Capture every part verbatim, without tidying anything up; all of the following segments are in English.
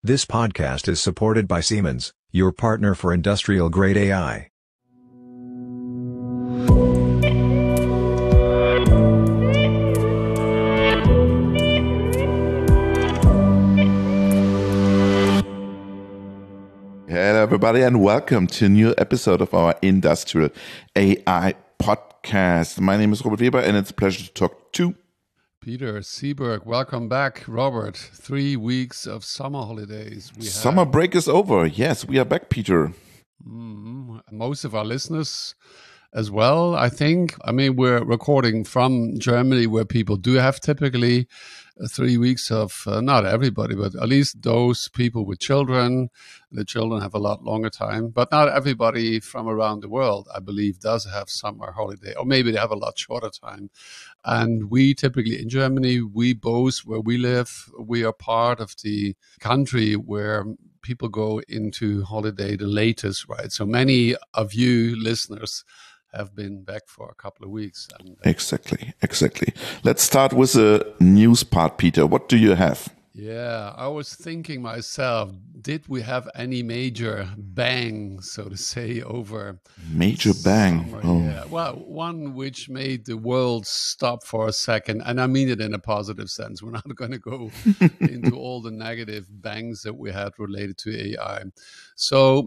This podcast is supported by Siemens, your partner for industrial-grade A I. Hello, everybody, and welcome to a new episode of our Industrial A I podcast. My name is Robert Weber, and it's a pleasure to talk to Peter Seeberg. Welcome back, Robert. Three weeks of summer holidays. We Summer have. break is over. Yes, we are back, Peter. Mm-hmm. Most of our listeners as well, I think. I mean, we're recording from Germany, where people do have typically uh, three weeks of, uh, not everybody, but at least those people with children. The children have a lot longer time, but not everybody from around the world, I believe, does have summer holiday, or maybe they have a lot shorter time. And we typically in Germany, we both, where we live, we are part of the country where people go into holiday the latest, right? So many of you listeners have been back for a couple of weeks. And, uh, Exactly, exactly. Let's start with the news part, Peter. What do you have? Yeah, I was thinking myself, did we have any major bang, so to say, over Major bang. summer? Oh. Yeah, well, one which made the world stop for a second, and I mean it in a positive sense. We're not going to go into all the negative bangs that we had related to A I. So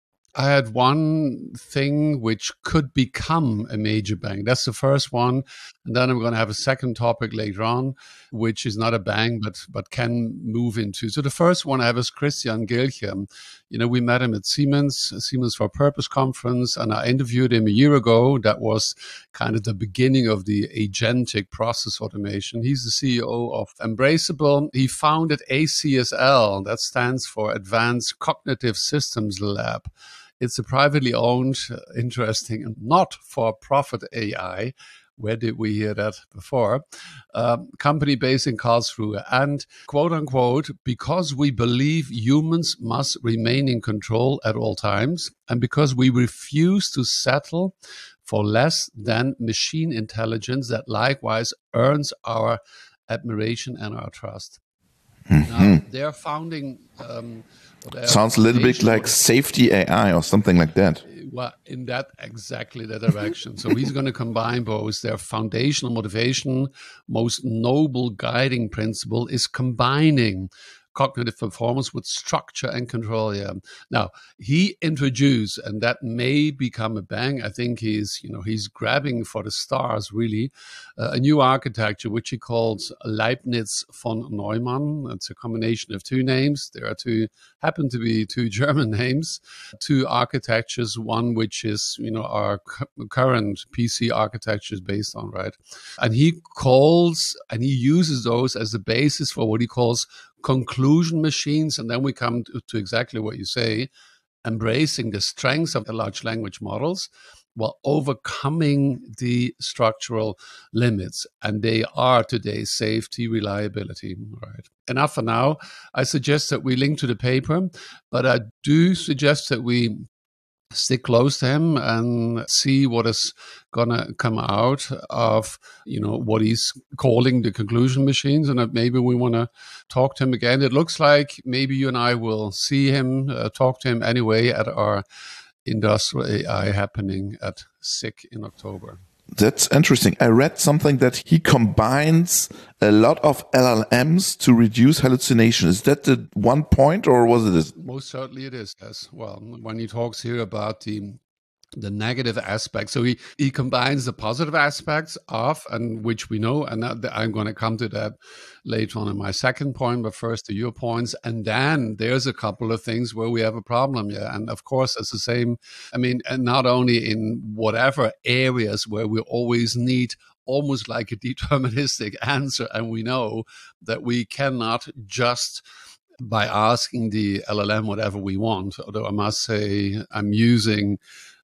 I had one thing which could become a major bang. That's the first one. And then I'm going to have a second topic later on, which is not a bang, but but can move into. So the first one I have is Christian Gilchem. You know, we met him at Siemens, Siemens for Purpose conference, and I interviewed him a year ago. That was kind of the beginning of the agentic process automation. He's the C E O of Embraceable. He founded A C S L, that stands for Advanced Cognitive Systems Lab. It's a privately owned, interesting, and not-for-profit A I. Where did we hear that before? Um, company based in Karlsruhe. And, quote unquote, because we believe humans must remain in control at all times, and because we refuse to settle for less than machine intelligence that likewise earns our admiration and our trust. Mm-hmm. Now, their founding... Um, Sounds a little bit like safety A I or something like that. Well, in that exactly the direction. So he's going to combine both. Their foundational motivation, most noble guiding principle is combining cognitive performance with structure and control. Yeah. Now he introduced, and that may become a bang. I think he's, you know, he's grabbing for the stars really, uh, a new architecture which he calls Leibniz von Neumann. It's a combination of two names. There are two, happen to be two German names, two architectures. One which is, you know, our cu- current P C architecture is based on, right? And he calls and he uses those as the basis for what he calls conclusion machines. And then we come to, to exactly what you say, embracing the strengths of the large language models while overcoming the structural limits. And they are today safety, reliability. Right. Enough for now. I suggest that we link to the paper, but I do suggest that we stick close to him and see what is gonna come out of, you know, what he's calling the conclusion machines, and that maybe we want to talk to him again. It looks like maybe you and I will see him, uh, talk to him anyway at our Industrial A I happening at S I C in October. That's interesting. I read something that he combines a lot of L L Ms to reduce hallucination. Is that the one point, or was it? A- Most certainly it is, yes. Well, when he talks here about the the negative aspects. So he, he combines the positive aspects of, and which we know, and that, I'm going to come to that later on in my second point, but first to your points. And then there's a couple of things where we have a problem. Yeah. And of course, it's the same. I mean, and not only in whatever areas where we always need almost like a deterministic answer. And we know that we cannot just by asking the L L M whatever we want, although I must say I'm using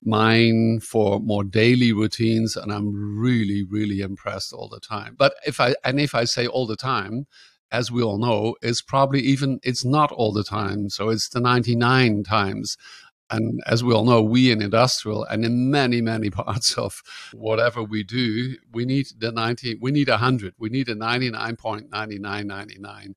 mine for more daily routines, and I'm really, really impressed all the time. But if I, and if I say all the time, as we all know, it's probably even, it's not all the time. So it's the ninety-nine times. And as we all know, we in industrial and in many, many parts of whatever we do, we need the ninety, we need one hundred, we need a ninety-nine point nine nine nine nine.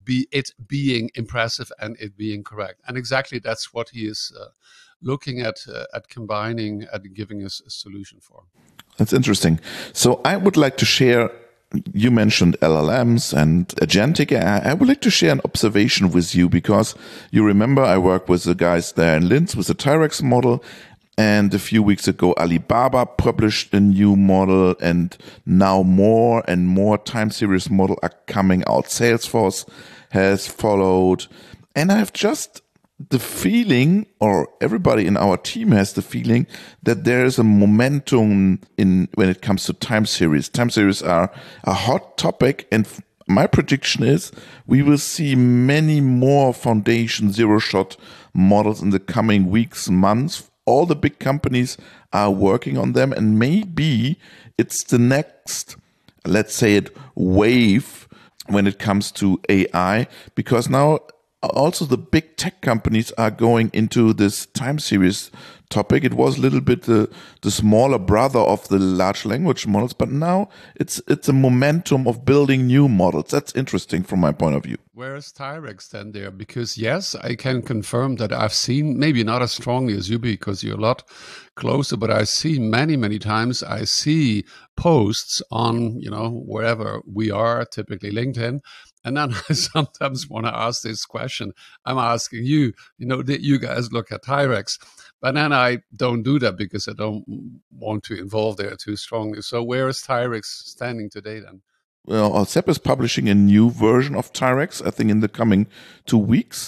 be it being impressive and it being correct. And exactly that's what he is uh, looking at uh, at combining and giving us a solution for. That's interesting. So I would like to share, you mentioned L L Ms and agentic A I. I would like to share an observation with you, because you remember I worked with the guys there in Linz with the Tyrex model. And a few weeks ago, Alibaba published a new model, and now more and more time series model are coming out. Salesforce has followed. And I've just the feeling, or everybody in our team has the feeling, that there is a momentum in when it comes to time series. Time series are a hot topic, and my prediction is we will see many more foundation zero-shot models in the coming weeks, months. All the big companies are working on them, and maybe it's the next, let's say it, wave when it comes to A I, because now also the big tech companies are going into this time series topic. It was a little bit the, the smaller brother of the large language models, but now it's it's a momentum of building new models. That's interesting from my point of view. Where is Tyrex then there? Because yes, I can confirm that I've seen, maybe not as strongly as you because you're a lot closer, but I see many, many times, I see posts on, you know, wherever we are, typically LinkedIn. And then I sometimes want to ask this question. I'm asking you, you know, did you guys look at Tyrex? But then I don't do that because I don't want to involve there too strongly. So where is Tyrex standing today then? Well, S A P is publishing a new version of Tyrex, I think in the coming two weeks.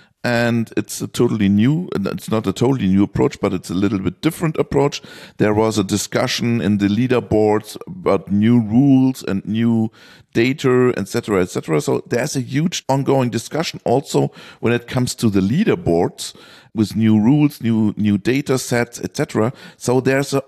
And it's a totally new, it's not a totally new approach, but it's a little bit different approach. There was a discussion in the leaderboards about new rules and new data, et cetera, et cetera. So there's a huge ongoing discussion also when it comes to the leaderboards with new rules, new new data sets, et cetera. So there's a,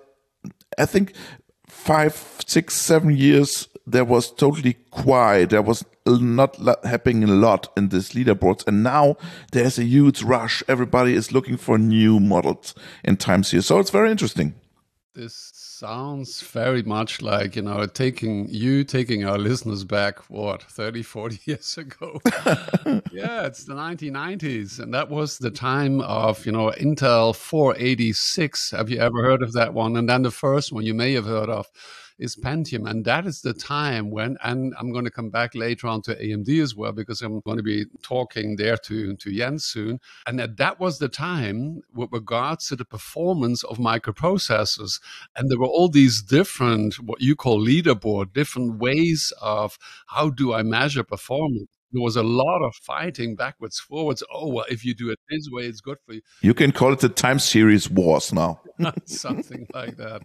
I think, five, six, seven years, there was totally quiet. There was not happening a lot in these leaderboards. And now there's a huge rush. Everybody is looking for new models in time series. So it's very interesting. This sounds very much like, you know, taking you, taking our listeners back, what, thirty, forty years ago? Yeah, it's the nineteen nineties. And that was the time of, you know, Intel four eighty-six. Have you ever heard of that one? And then the first one you may have heard of is Pentium. And that is the time when, and I'm going to come back later on to A M D as well, because I'm going to be talking there to, to Jens soon. And that, that was the time with regards to the performance of microprocessors. And there were all these different, what you call leaderboard, different ways of how do I measure performance. There was a lot of fighting backwards, forwards. Oh, well, if you do it this way, it's good for you. You can call it the time series wars now. Something like that.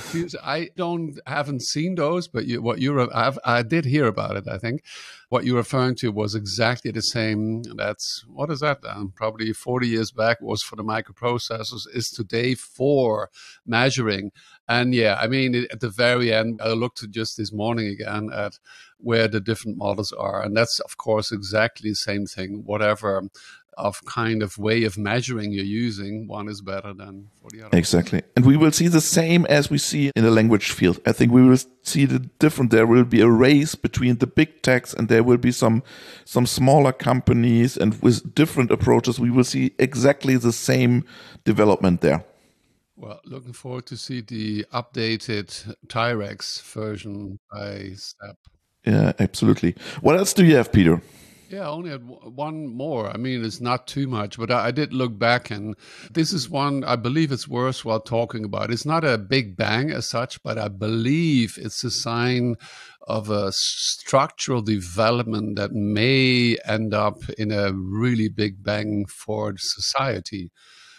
I don't haven't seen those, but you, what you're I've, I did hear about it. I think what you're referring to was exactly the same. That's what is that? Um, probably forty years back was for the microprocessors. Is today for measuring. And yeah, I mean, at the very end, I looked at just this morning again at where the different models are, and that's of course exactly the same thing. Whatever of kind of way of measuring you're using, one is better than for the other. Exactly. And we will see the same as we see in the language field. I think we will see the different. There will be a race between the big techs, and there will be some some smaller companies, and with different approaches, we will see exactly the same development there. Well, looking forward to see the updated Tyrex version by S A P. Yeah, absolutely. What else do you have, Peter? Yeah, I only had one more. I mean, it's not too much, but I, I did look back, and this is one I believe it's worthwhile talking about. It's not a big bang as such, but I believe it's a sign of a structural development that may end up in a really big bang for society.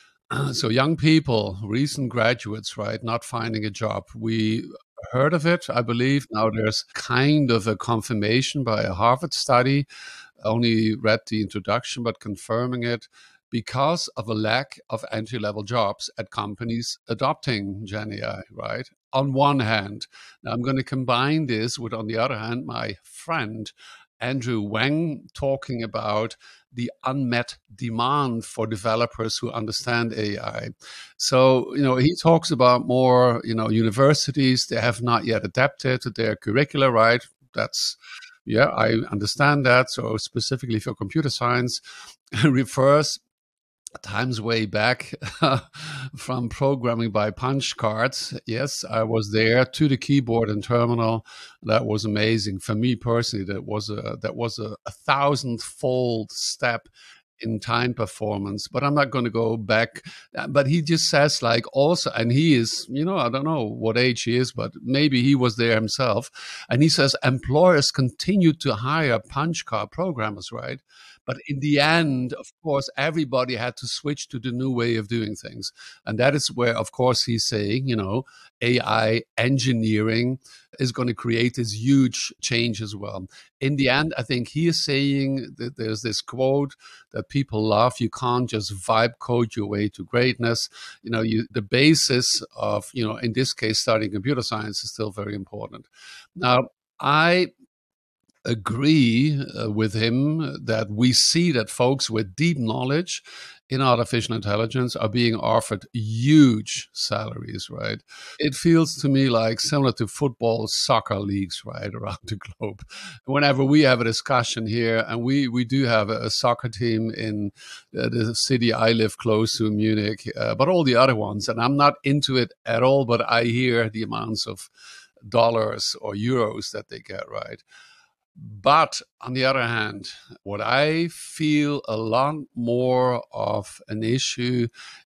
So young people, recent graduates, right, not finding a job. We heard of it, I believe. Now there's kind of a confirmation by a Harvard study. Only read the introduction, but confirming it because of a lack of entry-level jobs at companies adopting Gen A I, right? On one hand. Now I'm going to combine this with, on the other hand, my friend Andrew Wang talking about the unmet demand for developers who understand A I. So, you know, he talks about more, you know, universities, they have not yet adapted to their curricula, right? That's yeah, I understand that. So specifically for computer science, refers times way back from programming by punch cards. Yes, I was there to the keyboard and terminal. That was amazing for me personally. That was a that was a, a thousand-fold step in time performance. But I'm not going to go back. Uh, But he just says like also, and he is, you know, I don't know what age he is, but maybe he was there himself. And he says employers continue to hire punch card programmers, right? But in the end, of course, everybody had to switch to the new way of doing things. And that is where, of course, he's saying, you know, A I engineering is going to create this huge change as well. In the end, I think he is saying that there's this quote that people love: you can't just vibe code your way to greatness. You know, you, the basis of, you know, in this case, studying computer science is still very important. Now, I agree uh, with him that we see that folks with deep knowledge in artificial intelligence are being offered huge salaries, right? It feels to me like similar to football, soccer leagues, right, around the globe. Whenever we have a discussion here, and we, we do have a, a soccer team in uh, the city I live close to, Munich, uh, but all the other ones, and I'm not into it at all, but I hear the amounts of dollars or euros that they get, right? But on the other hand, what I feel a lot more of an issue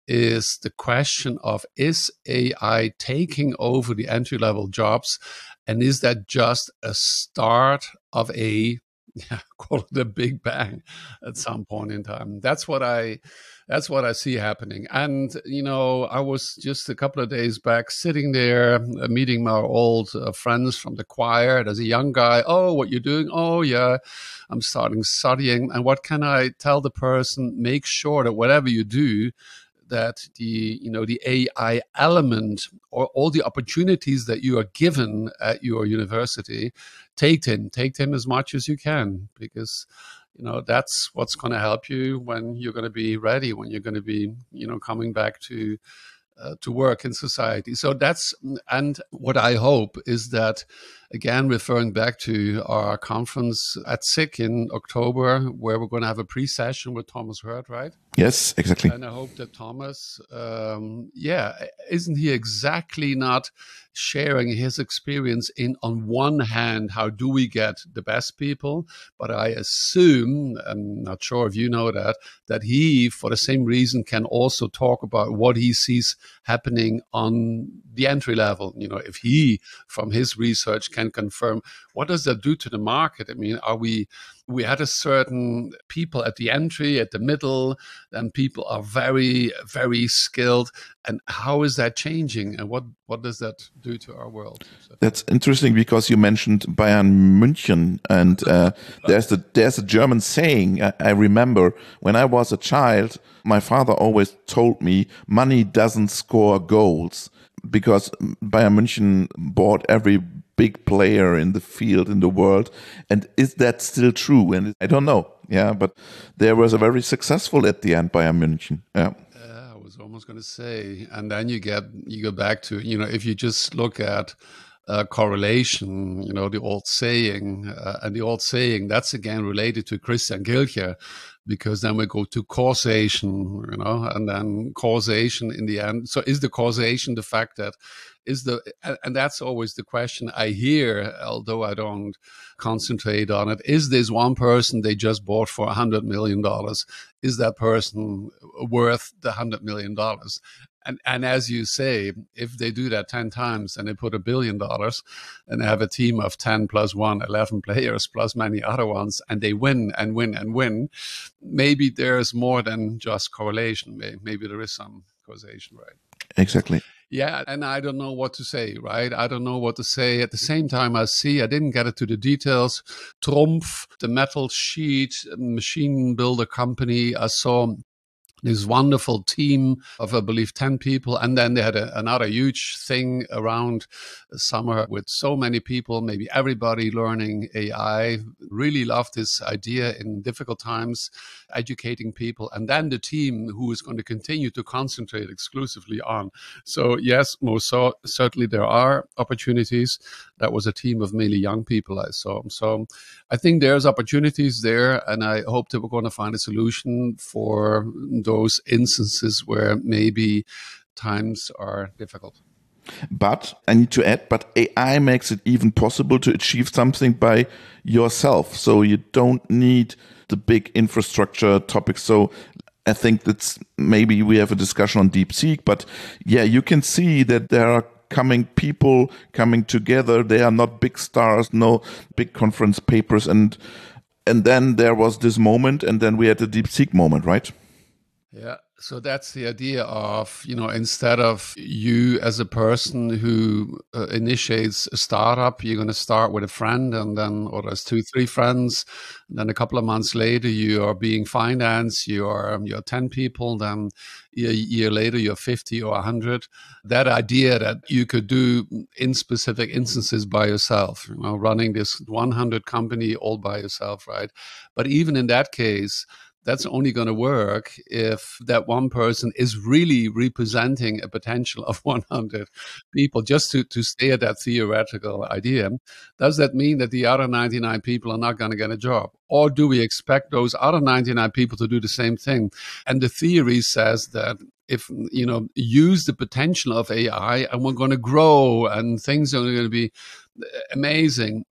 is the question of, is A I taking over the entry level jobs? And is that just a start of a, yeah, call it a big bang at some point in time? That's what I that's what I see happening. And, you know, I was just a couple of days back sitting there, uh, meeting my old uh, friends from the choir. There's a young guy. Oh, what you doing? Oh, yeah, I'm starting studying. And what can I tell the person? Make sure that whatever you do, that the, you know, the A I element or all the opportunities that you are given at your university, take them, take them as much as you can, because, you know, that's what's going to help you when you're going to be ready, when you're going to be, you know, coming back to uh, to work in society. So that's, and what I hope is that, again, referring back to our conference at S I C in October, where we're going to have a pre-session with Thomas Hurd, right? Yes, exactly. And I hope that Thomas, um, yeah, isn't he exactly not sharing his experience in, on one hand, how do we get the best people? But I assume, I'm not sure if you know that, that he, for the same reason, can also talk about what he sees happening on the entry level. You know, if he, from his research, can confirm, what does that do to the market? I mean, are we, we had a certain people at the entry, at the middle, and people are very, very skilled. And how is that changing? And what, what does that do to our world? That's interesting because you mentioned Bayern München, and uh, there's a there's a German saying. I, I remember when I was a child, my father always told me, "Money doesn't score goals," because Bayern München bought every big player in the field in the world. And is that still true? And I don't know. Yeah, but there was a very successful at the end, Bayern München. Yeah. Uh, I was almost going to say, and then you get you go back to, you know, if you just look at uh, correlation, you know, the old saying, uh, and the old saying that's again related to Christian Kilcher, because then we go to causation, you know, and then causation in the end. So is the causation the fact that is the, and that's always the question I hear, although I don't concentrate on it. Is this one person they just bought for a hundred million dollars? Is that person worth the hundred million dollars? And and as you say, if they do that ten times and they put a billion dollars and they have a team of ten plus one, eleven players plus many other ones, and they win and win and win, maybe there's more than just correlation. Maybe there is some causation, right? Exactly. Yeah, and I don't know what to say, right? I don't know what to say. At the same time, I see, I didn't get into the details. Trumpf, the metal sheet machine builder company, I saw this wonderful team of, I believe, ten people. And then they had a, another huge thing around summer with so many people, maybe everybody learning A I. Really loved this idea in difficult times, educating people. And then the team who is going to continue to concentrate exclusively on. So yes, most so, certainly there are opportunities. that was a team of mainly young people I saw. So I think there's opportunities there, and I hope that we're going to find a solution for those instances where maybe times are difficult. But I need to add, but A I makes it even possible to achieve something by yourself. So you don't need the big infrastructure topics. So I think that's maybe we have a discussion on DeepSeek, but yeah, you can see that there are coming people coming together. They are not big stars, no big conference papers. And, and then there was this moment, and then we had the DeepSeek moment, right? Yeah. So that's the idea of, you know, instead of you as a person who uh, initiates a startup, you're going to start with a friend and then, or there's two, three friends. And then a couple of months later, you are being financed, you are, um, you're ten people. Then a year later, you're fifty or one hundred. That idea that you could do in specific instances by yourself, you know, running this one hundred company all by yourself, right? But even in that case, that's only going to work if that one person is really representing a potential of one hundred people. Just to, to stay at that theoretical idea, does that mean that the other ninety-nine people are not going to get a job? Or do we expect those other ninety-nine people to do the same thing? And the theory says that if, you know, use the potential of A I and we're going to grow and things are going to be amazing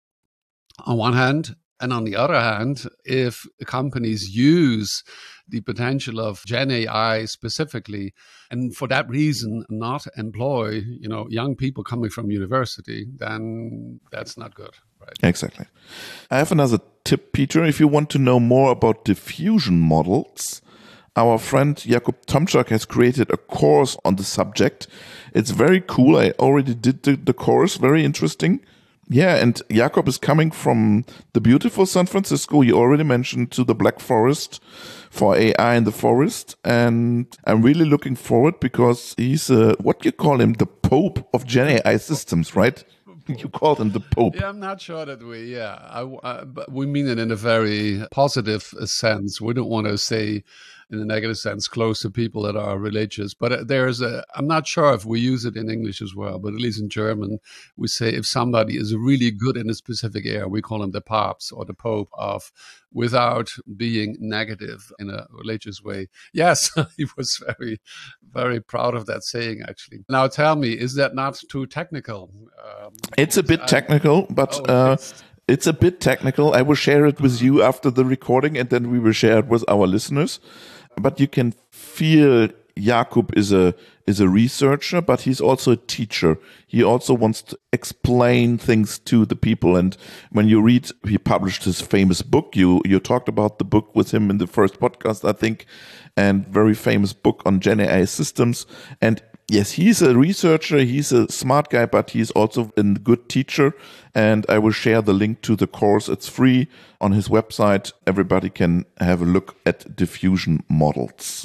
on one hand. And on the other hand, if companies use the potential of Gen A I specifically, and for that reason not employ, you know, young people coming from university, then that's not good, right? Exactly. I have another tip, Peter. If you want to know more about diffusion models, our friend Jakub Tomczak has created a course on the subject. It's very cool. I already did the, the course. Very interesting. Yeah, and Jakob is coming from the beautiful San Francisco, you already mentioned, to the Black Forest for A I in the forest. And I'm really looking forward because he's, uh, what you call him, the Pope of Gen A I systems, right? You called him the Pope. Yeah, I'm not sure that we, yeah, I, I, but we mean it in a very positive sense. We don't want to say in a negative sense close to people that are religious. But there's a, I'm not sure if we use it in English as well, but at least in German, we say if somebody is really good in a specific area, we call him the Papst or the Pope of, without being negative in a religious way. Yes, he was very, very proud of that saying, actually. Now tell me, is that not too technical? Um, it's a bit I, technical, but... Oh, uh, it's a bit technical. I will share it with you after the recording, and then we will share it with our listeners. But you can feel Jakub is a is a researcher, but he's also a teacher. He also wants to explain things to the people. And when you read, he published his famous book. You you talked about the book with him in the first podcast, I think, and very famous book on Gen A I systems. And yes, he's a researcher, he's a smart guy, but he's also a good teacher. And I will share the link to the course. It's free on his website. Everybody can have a look at diffusion models.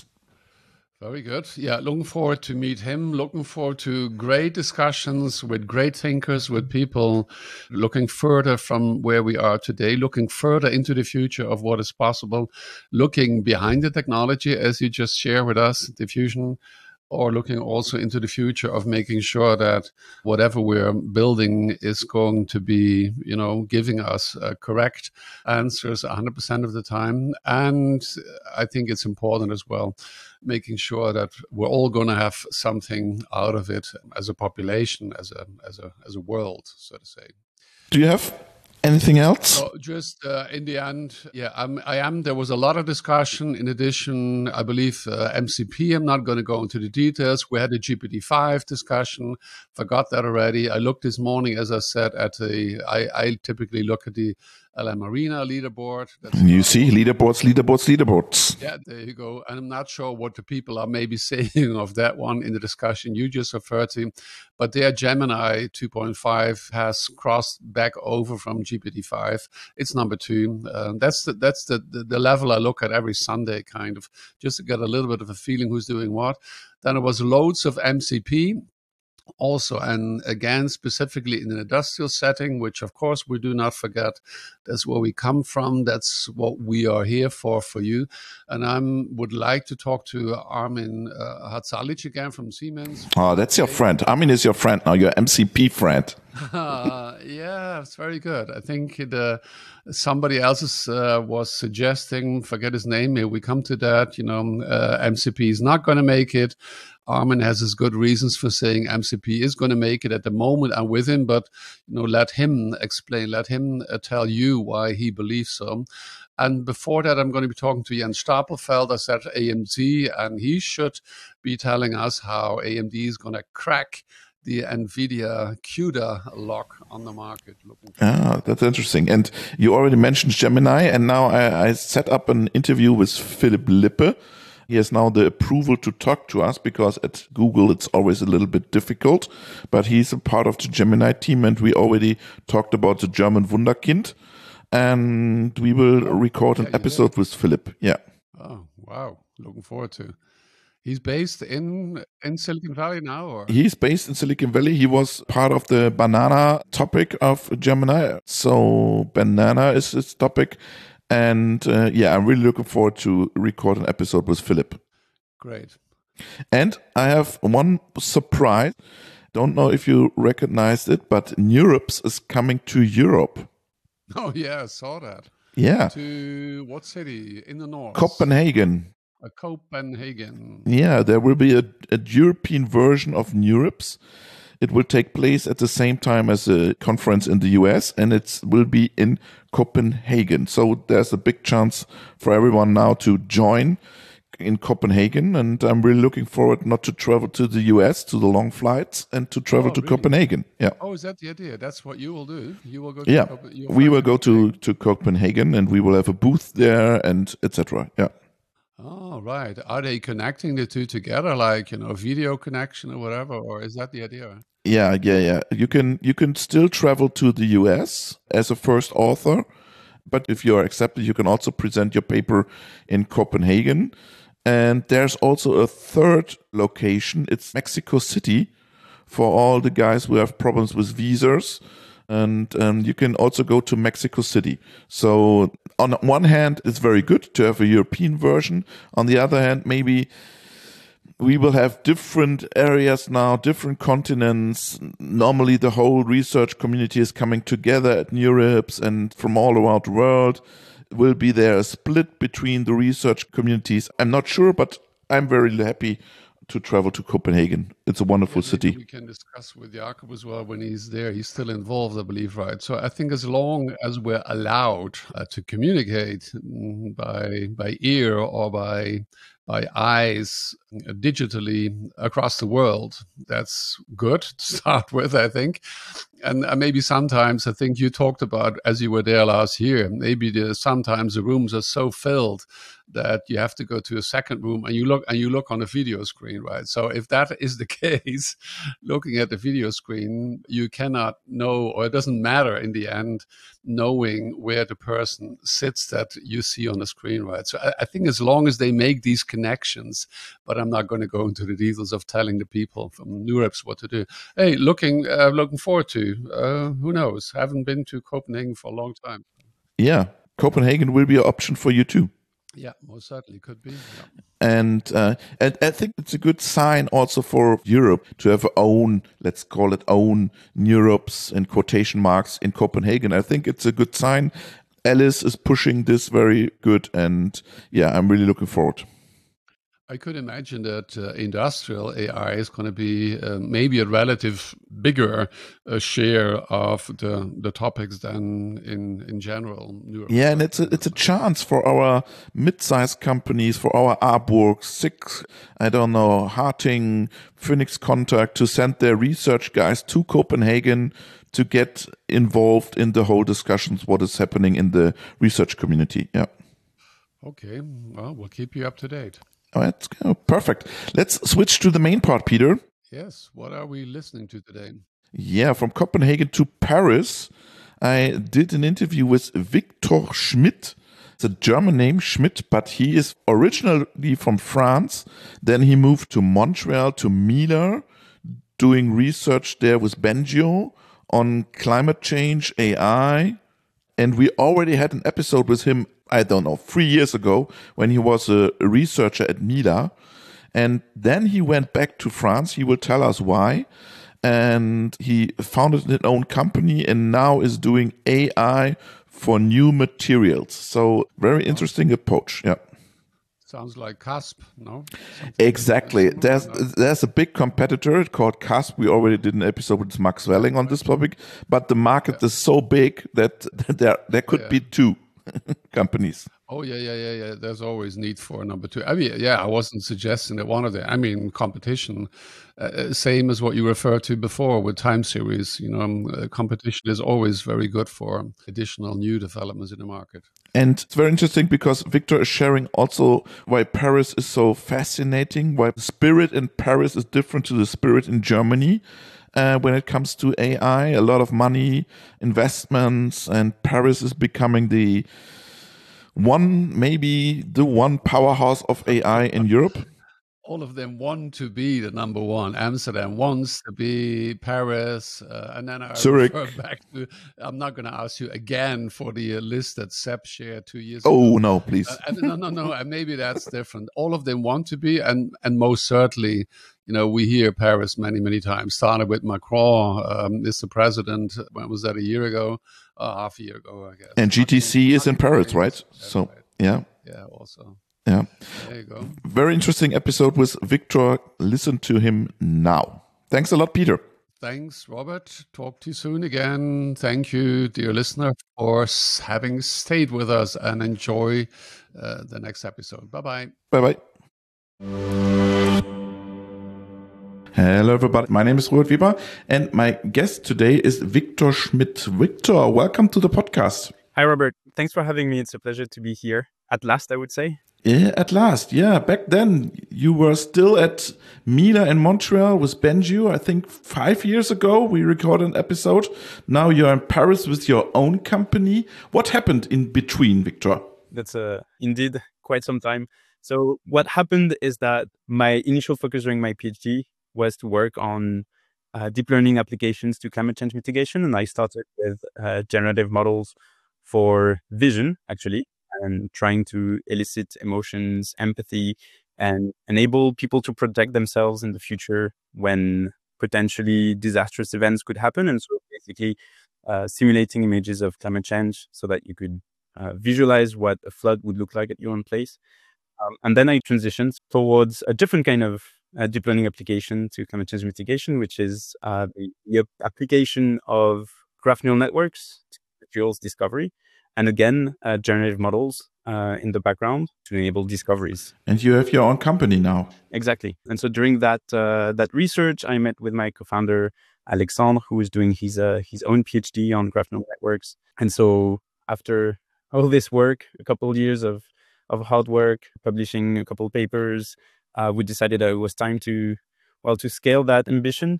Very good. Yeah, looking forward to meet him. Looking forward to great discussions with great thinkers, with people looking further from where we are today, looking further into the future of what is possible, looking behind the technology, as you just shared with us, diffusion, or looking also into the future of making sure that whatever we're building is going to be, you know, giving us uh, correct answers one hundred percent of the time. And I think it's important as well, making sure that we're all going to have something out of it as a population, as a as a as a world, so to say. Do you have anything else? So just uh, in the end, yeah, I'm, I am. There was a lot of discussion. In addition, I believe uh, M C P, I'm not going to go into the details. We had a G P T five discussion. Forgot that already. I looked this morning, as I said, at the, I, I typically look at the L M Arena leaderboard. That's you see, leaderboards, leaderboards, leaderboards. Yeah, there you go. And I'm not sure what the people are maybe saying of that one in the discussion you just referred to. But their Gemini two point five has crossed back over from G P T five. It's number two. Uh, that's the, that's the, the, the level I look at every Sunday, kind of, just to get a little bit of a feeling who's doing what. Then there was loads of M C P. Also, and again, specifically in an industrial setting, which of course we do not forget, that's where we come from. That's what we are here for, for you. And I would like to talk to Armin uh, Hatzalic again from Siemens. Oh, that's your friend. Armin is your friend now, your M C P friend. Uh, yeah, it's very good. I think the somebody else uh, was suggesting, forget his name, maybe we come to that, you know, uh, M C P is not going to make it. Armin has his good reasons for saying M C P is going to make it at the moment. I'm with him, but, you know, let him explain, let him uh, tell you why he believes so. And before that, I'm going to be talking to Jens Stapelfeld. I said A M D, and he should be telling us how A M D is going to crack the NVIDIA CUDA lock on the market. Looking ah, that's interesting. And you already mentioned Gemini, and now I, I set up an interview with Philipp Lippe. He has now the approval to talk to us because at Google it's always a little bit difficult, but he's a part of the Gemini team, and we already talked about the German Wunderkind, and we will record an yeah, episode did. with Philipp. Yeah. Oh, wow. Looking forward to. He's based in in Silicon Valley now, or he's based in Silicon Valley. He was part of the banana topic of Gemini, so banana is his topic, and uh, yeah, I'm really looking forward to record an episode with Philipp. Great. And I have one surprise. Don't know if you recognized it, but NeurIPS is coming to Europe. Oh yeah, I saw that. Yeah. To what city in the north? Copenhagen. Uh, Copenhagen. Yeah, there will be a, a European version of NeurIPS. It will take place at the same time as a conference in the U S, and it will be in Copenhagen. So there's a big chance for everyone now to join in Copenhagen, and I'm really looking forward not to travel to the U S, to the long flights, and to travel Oh, to really? Copenhagen. Yeah. Oh, is that the idea? That's what you will do? You will go to Yeah, Copen- you'll we fly will go to, Copenhagen. to Copenhagen, and we will have a booth there, and et cetera. Yeah. Oh, right. Are they connecting the two together, like, you know, video connection or whatever, or is that the idea? Yeah, yeah, yeah. You can you can still travel to the U S as a first author, but if you are accepted, you can also present your paper in Copenhagen. And there's also a third location. It's Mexico City for all the guys who have problems with visas. And um, you can also go to Mexico City. So on one hand, it's very good to have a European version. On the other hand, maybe we will have different areas now, different continents. Normally, the whole research community is coming together at NeurIPS, and from all around the world will be there a split between the research communities. I'm not sure, but I'm very happy to travel to Copenhagen. It's a wonderful Yeah, city. we can discuss with Jakob as well when he's there. He's still involved, I believe, right? So I think as long as we're allowed uh, to communicate mm, by by ear or by by eyes uh, digitally across the world, that's good to start with, I think. And uh, maybe sometimes I think you talked about as you were there last year, maybe the, sometimes the rooms are so filled that you have to go to a second room and you look and you look on a video screen, right? So if that is the case, looking at the video screen, you cannot know, or it doesn't matter in the end, knowing where the person sits that you see on the screen, right? So I, I think as long as they make these connections, but I'm not going to go into the details of telling the people from NeurIPS what to do. Hey, looking uh, looking forward to, uh, who knows? Haven't been to Copenhagen for a long time. Yeah, Copenhagen will be an option for you too. Yeah, most certainly could be. Yeah. And uh, and I think it's a good sign also for Europe to have own, let's call it own NeurIPS in quotation marks in Copenhagen. I think it's a good sign. Alice is pushing this very good, and yeah, I'm really looking forward. I could imagine that uh, industrial A I is going to be uh, maybe a relative bigger uh, share of the the topics than in in general. Yeah, and it's a it's a chance for our mid-sized companies, for our Arburg, Six, I don't know, Harting, Phoenix Contact to send their research guys to Copenhagen to get involved in the whole discussions, what is happening in the research community. Yeah. Okay, well, we'll keep you up to date. Oh, that's oh, perfect. Let's switch to the main part, Peter. Yes, what are we listening to today? Yeah, from Copenhagen to Paris, I did an interview with Victor Schmidt. It's a German name, Schmidt, but he is originally from France. Then he moved to Montreal, to Miller, doing research there with Bengio on climate change, A I. And we already had an episode with him, I don't know, three years ago when he was a researcher at Mila. And then he went back to France. He will tell us why. and he founded his own company and now is doing A I for new materials. So very interesting approach. Yeah. Sounds like C A S P, no? Something Exactly. similar, There's no? there's a big competitor called C A S P. We already did an episode with Max Welling on this topic, but the market Yeah. is so big that there there could Yeah. be two companies. Oh yeah, yeah, yeah, yeah. There's always need for a number two. I mean, yeah, I wasn't suggesting that one of the. I mean, competition, uh, same as what you referred to before with time series. You know, um, uh, competition is always very good for additional new developments in the market. And it's very interesting because Victor is sharing also why Paris is so fascinating, why the spirit in Paris is different to the spirit in Germany. Uh, when it comes to A I, a lot of money, investments, and Paris is becoming the one, maybe the one powerhouse of A I in Europe. All of them want to be the number one. Amsterdam wants to be Paris, uh, and then I Zurich. refer back to. I'm not going to ask you again for the uh, list that Sepp shared two years Oh, ago. no, please. Uh, and no, no, no. And maybe that's different. All of them want to be, and and most certainly, you know, we hear Paris many, many times. Started with Macron, um, is the president. When was that? A year ago, uh, half a year ago, I guess. And G T C is in Paris, right? That's So, right. yeah. Yeah, also. Yeah. There you go. Very interesting episode with Victor. Listen to him now. Thanks a lot, Peter. Thanks, Robert. Talk to you soon again. Thank you, dear listener, for s- having stayed with us, and enjoy uh, the next episode. Bye-bye. Bye-bye. Hello, everybody. My name is Robert Weber, and my guest today is Victor Schmidt. Victor, welcome to the podcast. Hi, Robert. Thanks for having me. It's a pleasure to be here. At last, I would say. Yeah, at last. Yeah, back then you were still at Mila in Montreal with Benju. I think five years ago we recorded an episode. Now you're in Paris with your own company. What happened in between, Victor? That's uh, indeed quite some time. So what happened is that my initial focus during my PhD was to work on uh, deep learning applications to climate change mitigation. And I started with uh, generative models for vision, actually, and trying to elicit emotions, empathy, and enable people to protect themselves in the future when potentially disastrous events could happen. And so basically uh, simulating images of climate change so that you could uh, visualize what a flood would look like at your own place. Um, and then I transitioned towards a different kind of uh, deep learning application to climate change mitigation, which is uh, the, the application of graph neural networks to materials discovery. And again, uh, generative models uh, in the background to enable discoveries. And you have your own company now. Exactly. And so during that uh, that research, I met with my co-founder, Alexandre, who is doing his uh, his own PhD on graph neural networks. And so after all this work, a couple of years of, of hard work, publishing a couple of papers, uh, we decided that it was time to, well, to scale that ambition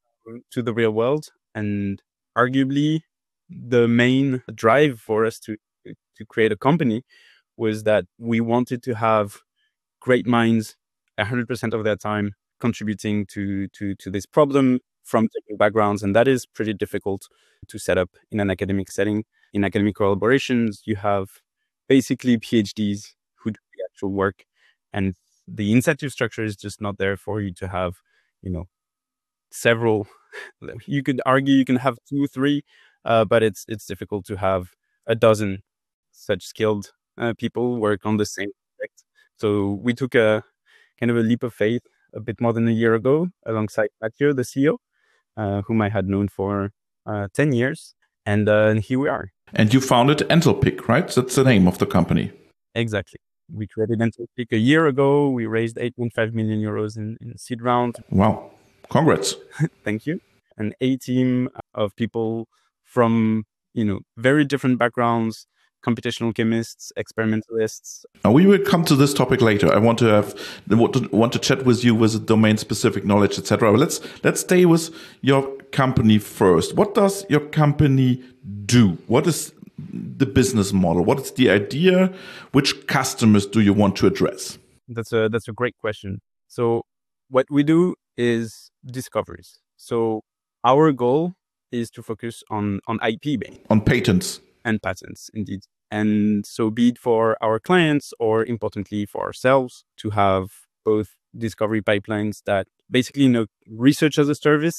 to the real world. And arguably, the main drive for us to to create a company was that we wanted to have great minds one hundred percent of their time contributing to to to this problem from different backgrounds, and that is pretty difficult to set up in an academic setting. In academic collaborations, you have basically PhDs who do the actual work, and the incentive structure is just not there for you to have, you know, several. You could argue you can have two, three. Uh, but it's it's difficult to have a dozen such skilled uh, people work on the same project. So we took a kind of a leap of faith a bit more than a year ago alongside Mathieu, the C E O, uh, whom I had known for uh, ten years. And, uh, and here we are. And you founded Entalpic, right? That's the name of the company. Exactly. We created Entalpic a year ago. We raised eight point five million euros in, in seed round. Wow. Congrats. Thank you. An A team of people from, you know, very different backgrounds, computational chemists, experimentalists. Now, we will come to this topic later. I want to have want to, want to chat with you with domain specific knowledge, et cetera. But let's let's stay with your company first. What does your company do? What is the business model? What is the idea? Which customers do you want to address? That's a that's a great question. So what we do is discoveries. So our goal is to focus on, on I P based. On patents. And patents, indeed. And so be it for our clients or importantly for ourselves to have both discovery pipelines that basically, you know, research as a service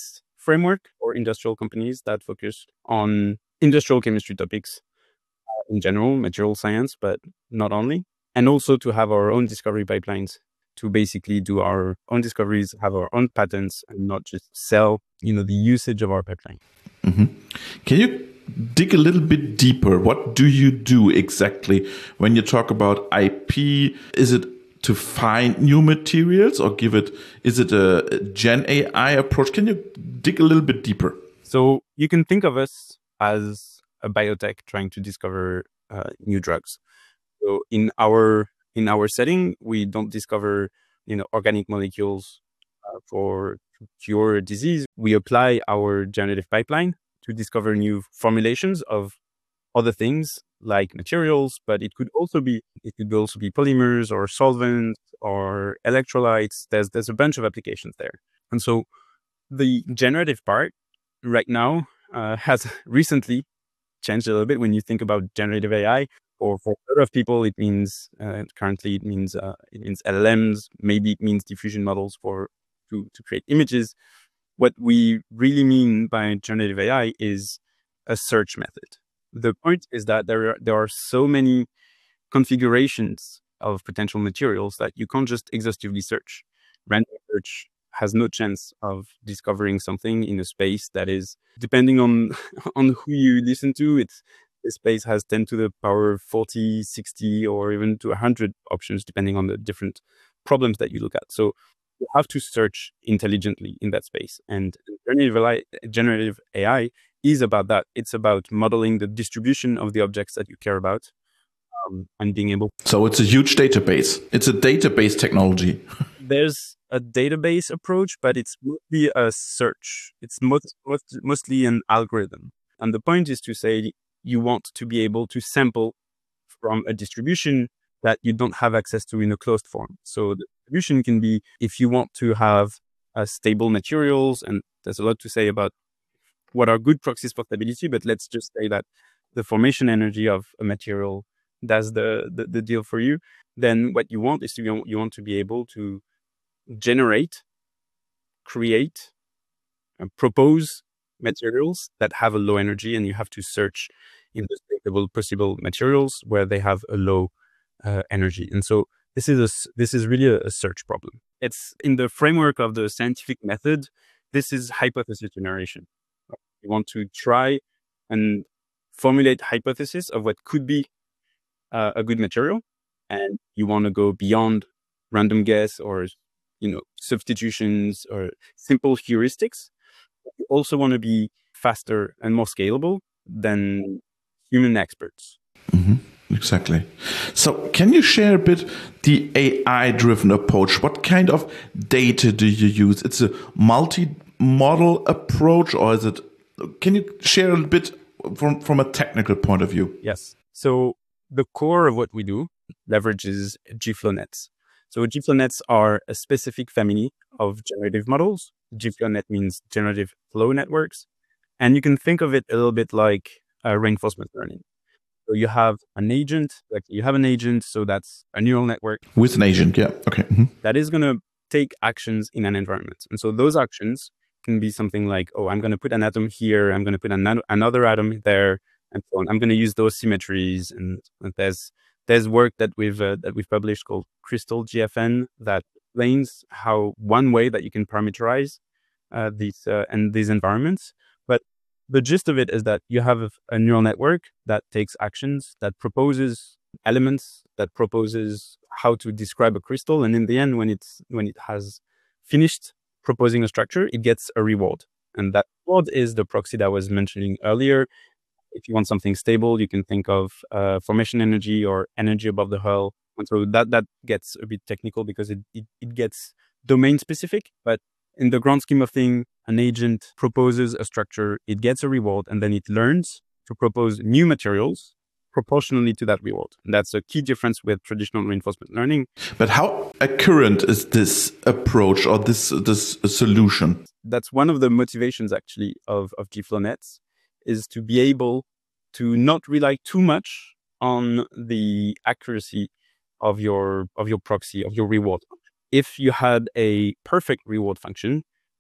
framework for industrial companies that focus on industrial chemistry topics uh, in general, material science, but not only. And also to have our own discovery pipelines to basically do our own discoveries, have our own patents, and not just sell, you know, the usage of our pipeline. Mm-hmm. Can you dig a little bit deeper? What do you do exactly when you talk about I P? Is it to find new materials or give it, is it a Gen A I approach? Can you dig a little bit deeper? So you can think of us as a biotech trying to discover uh, new drugs. So in our in our setting, we don't discover, you know, organic molecules uh, for to cure a disease. We apply our generative pipeline to discover new formulations of other things like materials, but it could also be it could also be polymers or solvents or electrolytes. There's there's a bunch of applications there, and so the generative part right now uh, has recently changed a little bit. When you think about generative A I, or for a lot of people, it means uh, currently it means uh, it means L L Ms. Maybe it means diffusion models for to to create images. What we really mean by generative A I is a search method. The point is that there are, there are so many configurations of potential materials that you can't just exhaustively search. Random search has no chance of discovering something in a space that is, depending on on who you listen to, it's the space has ten to the power forty, sixty, or even to one hundred options, depending on the different problems that you look at. So you have to search intelligently in that space. And generative A I, generative A I is about that. It's about modeling the distribution of the objects that you care about um, and being able. So it's a huge database. It's a database technology. There's a database approach, but it's mostly a search. It's most, most, mostly an algorithm. And the point is to say you want to be able to sample from a distribution that you don't have access to in a closed form. So the distribution can be, if you want to have uh, stable materials, and there's a lot to say about what are good proxies for stability, but let's just say that the formation energy of a material does the, the, the deal for you. Then what you want is to, you want to be able to generate, create, and propose materials that have a low energy, and you have to search in the stable possible materials where they have a low uh, energy. And so this is a, this is really a, a search problem. It's in the framework of the scientific method. This is hypothesis generation. You want to try and formulate hypothesis of what could be uh, a good material, and you want to go beyond random guess or, you know, substitutions or simple heuristics. You also want to be faster and more scalable than human experts. Mm-hmm. Exactly. So can you share a bit the A I-driven approach? What kind of data do you use? It's a multi-model approach, or is it? Can you share a bit from, from a technical point of view? Yes. So the core of what we do leverages GFlowNets. So GFlowNets are a specific family of generative models. GFlowNet means generative flow networks. And you can think of it a little bit like uh, reinforcement learning. So you have an agent, like you have an agent, so that's a neural network. With an agent, yeah, okay. Mm-hmm. That is going to take actions in an environment. And so those actions can be something like, oh, I'm going to put an atom here, I'm going to put an- another atom there, and so on. I'm going to use those symmetries. And, and there's there's work that we've uh, that we've published called Crystal G F N that explains how one way that you can parameterize uh, these uh, and these environments. But the gist of it is that you have a neural network that takes actions, that proposes elements, that proposes how to describe a crystal, and in the end, when it's when it has finished proposing a structure, it gets a reward, and that reward is the proxy that I was mentioning earlier. If you want something stable, you can think of uh, formation energy or energy above the hull, and so that that gets a bit technical because it it, it gets domain specific, but in the grand scheme of things, an agent proposes a structure, it gets a reward, and then it learns to propose new materials proportionally to that reward. And that's a key difference with traditional reinforcement learning. But how accurate is this approach or this this solution? That's one of the motivations actually of, of GFlowNets, is to be able to not rely too much on the accuracy of your of your proxy, of your reward. If you had a perfect reward function,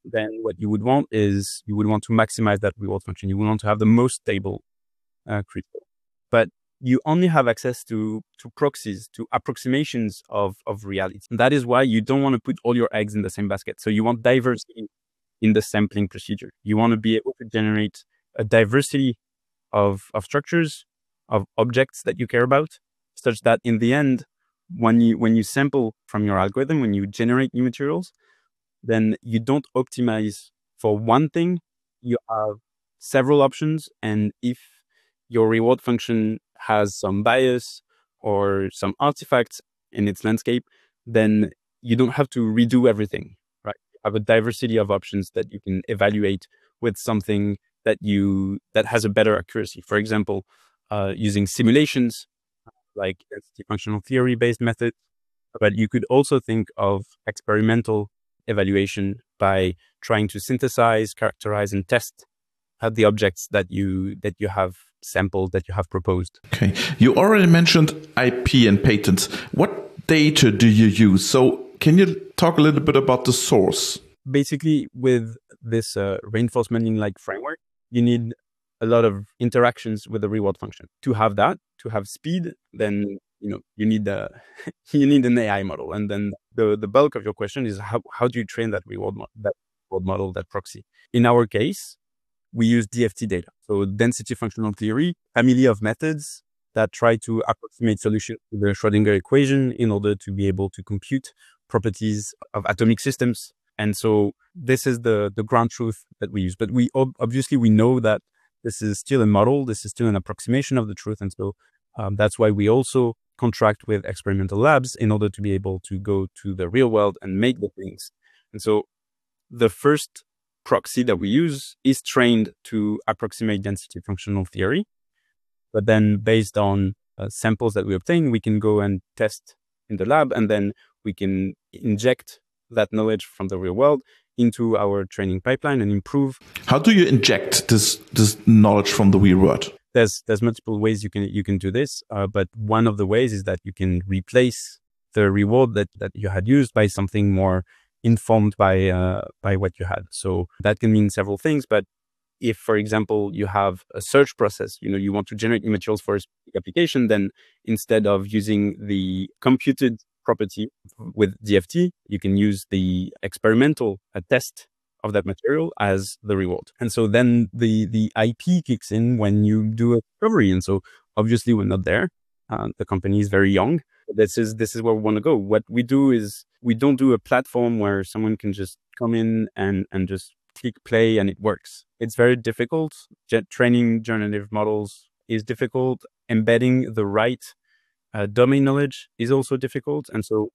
then what you would want is you would want to maximize that reward function. You would want to have the most stable uh, crypto. But you only have access to to proxies, to approximations of, of reality. And that is why you don't want to put all your eggs in the same basket. So you want diversity in the sampling procedure. You want to be able to generate a diversity of, of structures, of objects that you care about, such that in the end, when you when you sample from your algorithm, when you generate new materials, then you don't optimize for one thing. You have several options. And if your reward function has some bias or some artifacts in its landscape, then you don't have to redo everything, right? You have a diversity of options that you can evaluate with something that you that has a better accuracy. For example, uh, using simulations like density functional theory based methods, but you could also think of experimental evaluation by trying to synthesize, characterize, and test uh, the objects that you that you have sampled, that you have proposed. Okay, you already mentioned I P and patents. What data do you use? So can you talk a little bit about the source? Basically, with this uh, reinforcement learning-like framework, you need a lot of interactions with the reward function. To have that, to have speed, then you know you need the you need an A I model. And then the the bulk of your question is how how do you train that reward mo- that reward model, that proxy? In our case, we use D F T data, so density functional theory, family of methods that try to approximate solutions to the Schrödinger equation in order to be able to compute properties of atomic systems. And so this is the the ground truth that we use. But we ob- obviously we know that this is still a model, this is still an approximation of the truth, and so um, that's why we also contract with experimental labs in order to be able to go to the real world and make the things. And so the first proxy that we use is trained to approximate density functional theory. But then based on uh, samples that we obtain, we can go and test in the lab, and then we can inject that knowledge from the real world into our training pipeline and improve. How do you inject this this knowledge from the real world? There's there's multiple ways you can you can do this, uh, but one of the ways is that you can replace the reward that, that you had used by something more informed by uh, by what you had. So that can mean several things. But if, for example, you have a search process, you know, you want to generate new materials for a specific application, then instead of using the computed property with D F T, you can use the experimental uh, test of that material as the reward. And so then the the I P kicks in when you do a discovery. And so obviously we're not there. Uh, the company is very young. This is this is where we want to go. What we do is we don't do a platform where someone can just come in and and just click play and it works. It's very difficult. Jet training generative models is difficult. Embedding the right uh, domain knowledge is also difficult. And so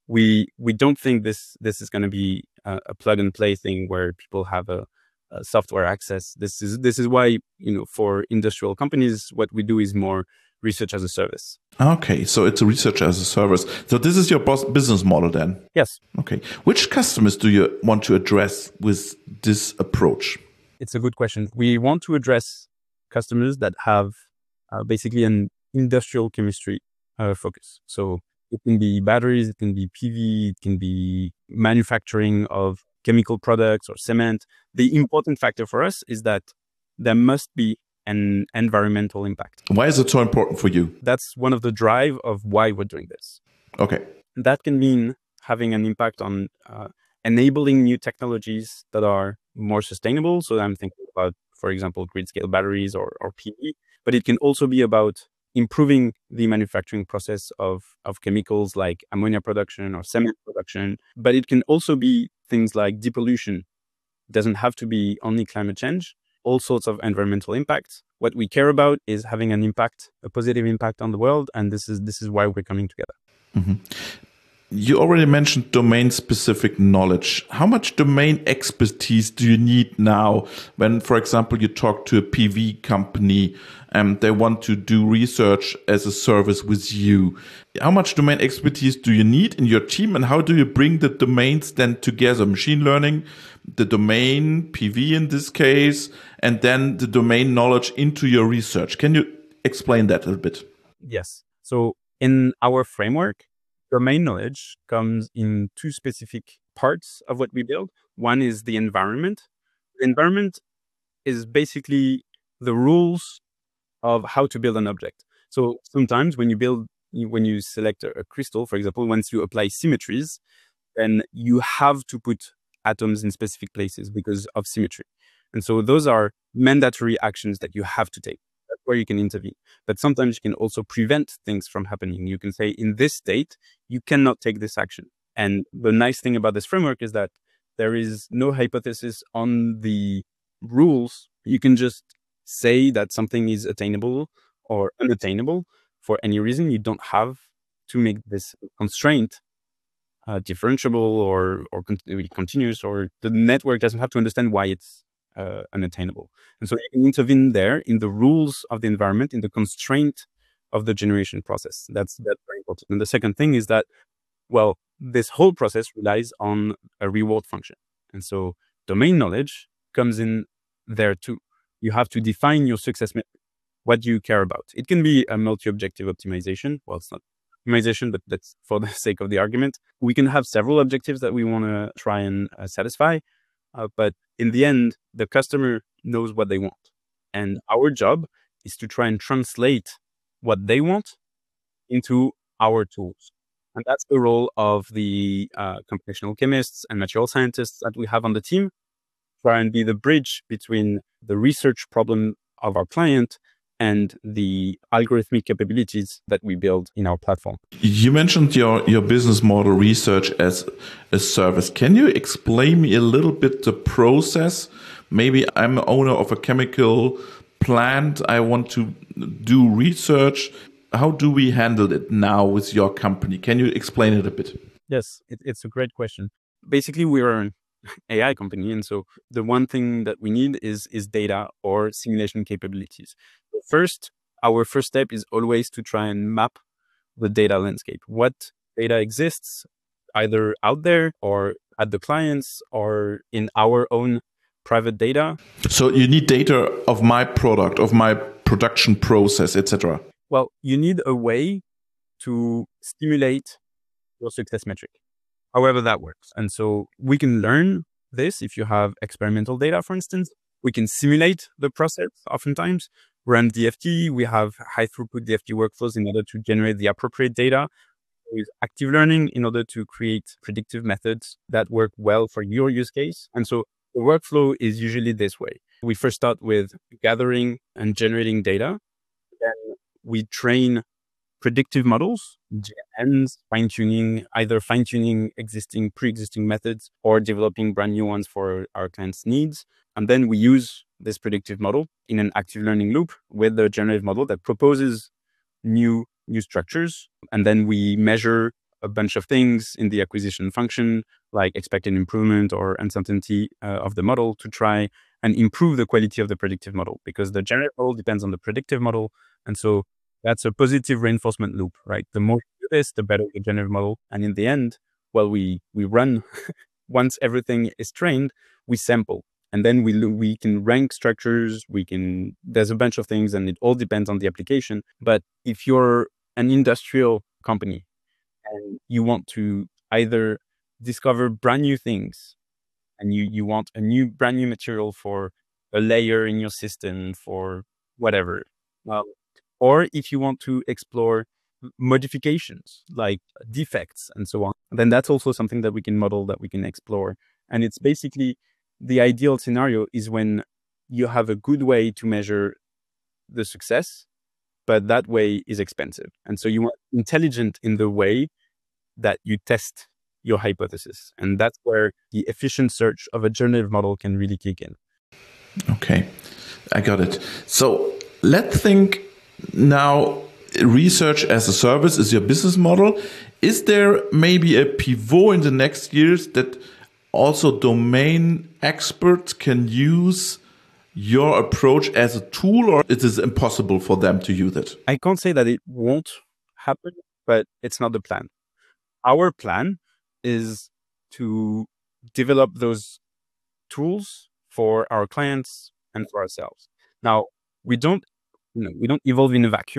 we we don't think this this is going to be a, a plug and play thing where people have a, a software access. This is this is why, you know, for industrial companies, what we do is more research as a service. Okay, so it's a research as a service. So this is your boss business model then? Yes. Okay. Which customers do you want to address with this approach? It's a good question. We want to address customers that have uh, basically an industrial chemistry uh, focus. So it can be batteries, it can be P V, it can be manufacturing of chemical products or cement. The important factor for us is that there must be an environmental impact. Why is it so important for you? That's one of the drive of why we're doing this. Okay. That can mean having an impact on uh, enabling new technologies that are more sustainable. So I'm thinking about, for example, grid scale batteries or, or P V, but it can also be about improving the manufacturing process of, of chemicals like ammonia production or cement production. But it can also be things like depollution. It doesn't have to be only climate change. All sorts of environmental impacts. What we care about is having an impact, a positive impact on the world, and this is this is why we're coming together. Mm-hmm. You already mentioned domain-specific knowledge. How much domain expertise do you need now when, for example, you talk to a P V company and they want to do research as a service with you? How much domain expertise do you need in your team, and how do you bring the domains then together? Machine learning, the domain, P V in this case, and then the domain knowledge into your research. Can you explain that a little bit? Yes. So in our framework, domain knowledge comes in two specific parts of what we build. One is the environment. The environment is basically the rules of how to build an object. So sometimes when you build, when you select a, a crystal, for example, once you apply symmetries, then you have to put atoms in specific places because of symmetry. And so those are mandatory actions that you have to take. That's where you can intervene. But sometimes you can also prevent things from happening. You can say, in this state, you cannot take this action. And the nice thing about this framework is that there is no hypothesis on the rules. You can just say that something is attainable or unattainable for any reason. You don't have to make this constraint uh, differentiable or, or con- continuous, or the network doesn't have to understand why it's uh, unattainable. And so you can intervene there in the rules of the environment, in the constraint of the generation process. That's, that's very important. And the second thing is that, well, this whole process relies on a reward function. And so domain knowledge comes in there too. You have to define your success metric. What do you care about? It can be a multi-objective optimization. Well, it's not optimization, but that's for the sake of the argument. We can have several objectives that we want to try and uh, satisfy. Uh, but in the end, the customer knows what they want. And our job is to try and translate what they want into our tools. And that's the role of the uh, computational chemists and material scientists that we have on the team. Try and be the bridge between the research problem of our client and the algorithmic capabilities that we build in our platform. You mentioned your, your business model, research as a service. Can you explain me a little bit the process? Maybe I'm an owner of a chemical plant. I want to do research. How do we handle it now with your company? Can you explain it a bit? Yes, it, it's a great question. Basically, we're an A I company. And so the one thing that we need is, is data or simulation capabilities. First, our first step is always to try and map the data landscape. What data exists either out there or at the clients or in our own private data. So you need data of my product, of my production process, et cetera. Well, you need a way to stimulate your success metric, however that works. And so we can learn this if you have experimental data, for instance. We can simulate the process oftentimes, run D F T. We have high throughput D F T workflows in order to generate the appropriate data. We use active learning in order to create predictive methods that work well for your use case. And so the workflow is usually this way. We first start with gathering and generating data. Then we train predictive models, G N Ns, fine-tuning, either fine-tuning existing, pre-existing methods or developing brand new ones for our clients' needs. And then we use this predictive model in an active learning loop with the generative model that proposes new, new structures. And then we measure a bunch of things in the acquisition function, like expected improvement or uncertainty uh, of the model, to try and improve the quality of the predictive model, because the generative model depends on the predictive model. And so that's a positive reinforcement loop, right? The more you do this, the better the generative model. And in the end, well, we we run, once everything is trained, we sample. And then we we can rank structures, we can, there's a bunch of things, and it all depends on the application. But if you're an industrial company and you want to either discover brand new things, and you, you want a new, brand new material for a layer in your system, for whatever, um, or if you want to explore modifications like defects and so on, then that's also something that we can model, that we can explore. And it's basically, the ideal scenario is when you have a good way to measure the success, but that way is expensive. And so you want intelligent in the way that you test your hypothesis. And that's where the efficient search of a generative model can really kick in. Okay, I got it. So let's think now, research as a service is your business model. Is there maybe a pivot in the next years that also domain experts can use your approach as a tool, or it is impossible for them to use it? I can't say that it won't happen, but it's not the plan. Our plan is to develop those tools for our clients and for ourselves. Now, we don't, you know, we don't evolve in a vacuum.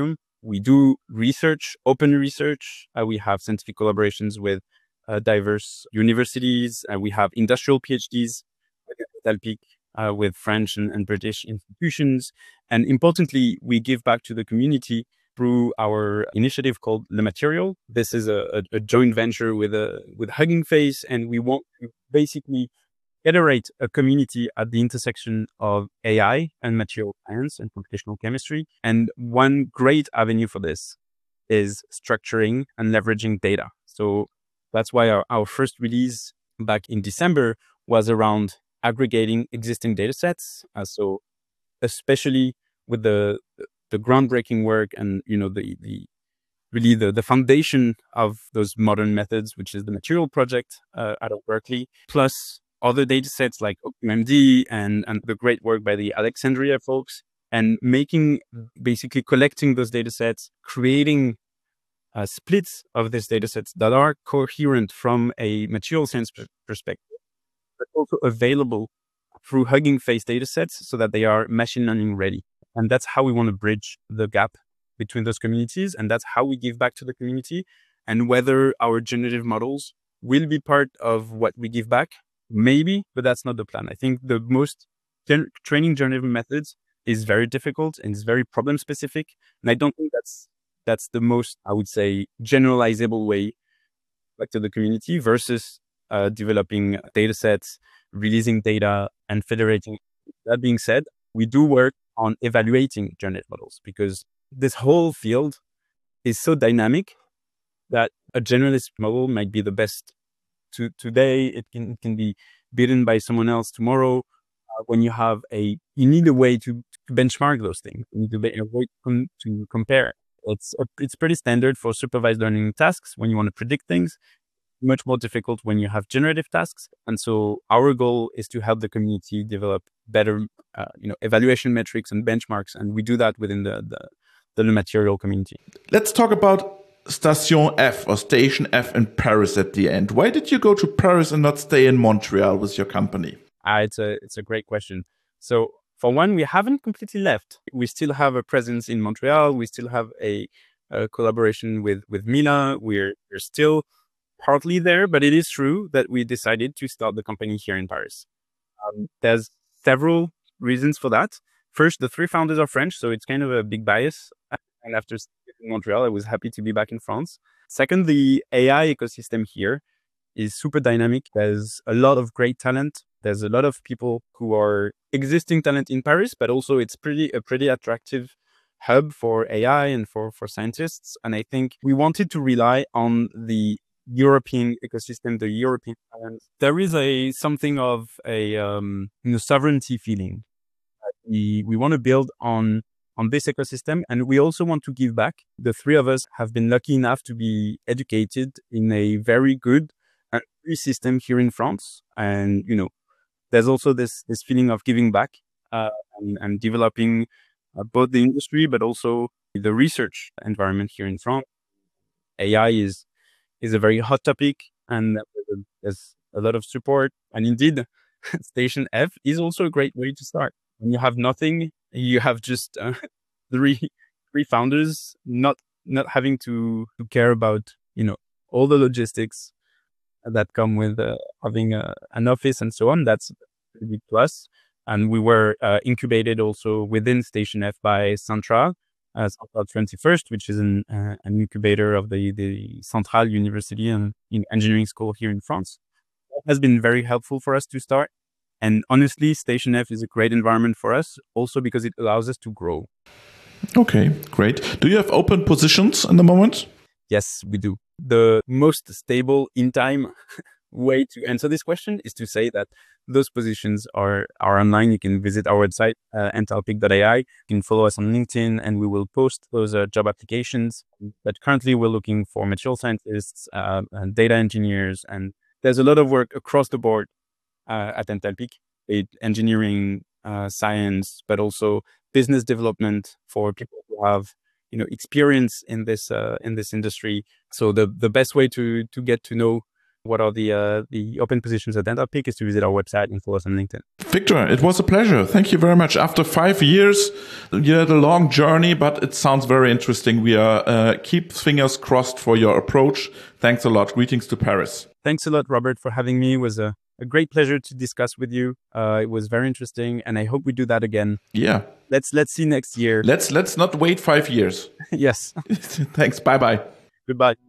we do research, open research. Uh, we have scientific collaborations with uh, diverse universities. Uh, we have industrial PhDs with Talpiq, uh, with French and, and British institutions. And importantly, we give back to the community through our initiative called Le Material. This is a, a, a joint venture with a with Hugging Face, and we want to basically iterate a community at the intersection of A I and material science and computational chemistry. And one great avenue for this is structuring and leveraging data. So that's why our, our first release back in December was around aggregating existing data sets. Uh, so especially with the the groundbreaking work and, you know, the the really the, the foundation of those modern methods, which is the Material Project uh, out of Berkeley, plus other data sets like OpenMD and, and the great work by the Alexandria folks, and making, basically collecting those data sets, creating uh, splits of these data sets that are coherent from a material science per- perspective, but also available through Hugging Face data sets so that they are machine learning ready. And that's how we want to bridge the gap between those communities. And that's how we give back to the community. And whether our generative models will be part of what we give back, maybe, but that's not the plan. I think the most gen- training generative methods is very difficult and it's very problem specific. And I don't think that's that's the most, I would say, generalizable way back to the community versus uh, developing data sets, releasing data, and federating. That being said, we do work on evaluating generative models because this whole field is so dynamic that a generalist model might be the best to today. It can, it can be beaten by someone else tomorrow. Uh, when you have a, you need a way to, to benchmark those things. You need to be a way to, to compare. It's a, it's pretty standard for supervised learning tasks when you want to predict things. Much more difficult when you have generative tasks. And so our goal is to help the community develop better, uh, you know, evaluation metrics and benchmarks. And we do that within the, the, the material community. Let's talk about Station F or Station F in Paris at the end. Why did you go to Paris and not stay in Montreal with your company? Uh, it's a, it's a great question. So for one, we haven't completely left. We still have a presence in Montreal. We still have a, a collaboration with, with Mila. We're, we're still partly there, but it is true that we decided to start the company here in Paris. Um, there's several reasons for that. First, the three founders are French, so it's kind of a big bias. And after staying in Montreal, I was happy to be back in France. Second, the A I ecosystem here is super dynamic. There's a lot of great talent. There's a lot of people who are existing talent in Paris, but also it's pretty a pretty attractive hub for A I and for, for scientists. And I think we wanted to rely on the European ecosystem, the European talent. There is a something of a um, you know, sovereignty feeling. We we want to build on on this ecosystem, and we also want to give back. The three of us have been lucky enough to be educated in a very good uh, system here in France, and you know, there's also this this feeling of giving back uh, and, and developing uh, both the industry, but also the research environment here in France. A I is is a very hot topic, and there's a lot of support. And indeed, Station F is also a great way to start. When you have nothing, you have just uh, three three founders, not not having to, to care about, you know, all the logistics that come with uh, having a, an office and so on. That's a big plus. And we were uh, incubated also within Station F by Central. Uh, Central twenty-first, which is an, uh, an incubator of the, the Central University and in engineering school here in France. That has been very helpful for us to start. And honestly, Station F is a great environment for us, also because it allows us to grow. Okay, great. Do you have open positions in the moment? Yes, we do. The most stable in time way to answer this question is to say that those positions are, are online. You can visit our website, uh, entalpiq dot A I. You can follow us on LinkedIn, and we will post those uh, job applications. But currently, we're looking for material scientists, uh, and data engineers, and there's a lot of work across the board uh, at Entalpiq, it, engineering, uh, science, but also business development for people who have, you know, experience in this uh, in this industry. So the the best way to to get to know what are the uh, the open positions at Dentapic is to visit our website and follow us on LinkedIn. Victor, it was a pleasure. Thank you very much. After five years, you had a long journey, but it sounds very interesting. We are uh, keep fingers crossed for your approach. Thanks a lot. Greetings to Paris. Thanks a lot, Robert, for having me. It was a, a great pleasure to discuss with you. Uh, it was very interesting, and I hope we do that again. Yeah. Let's let's see next year. Let's let's not wait five years. Yes. Thanks. Bye bye. Goodbye.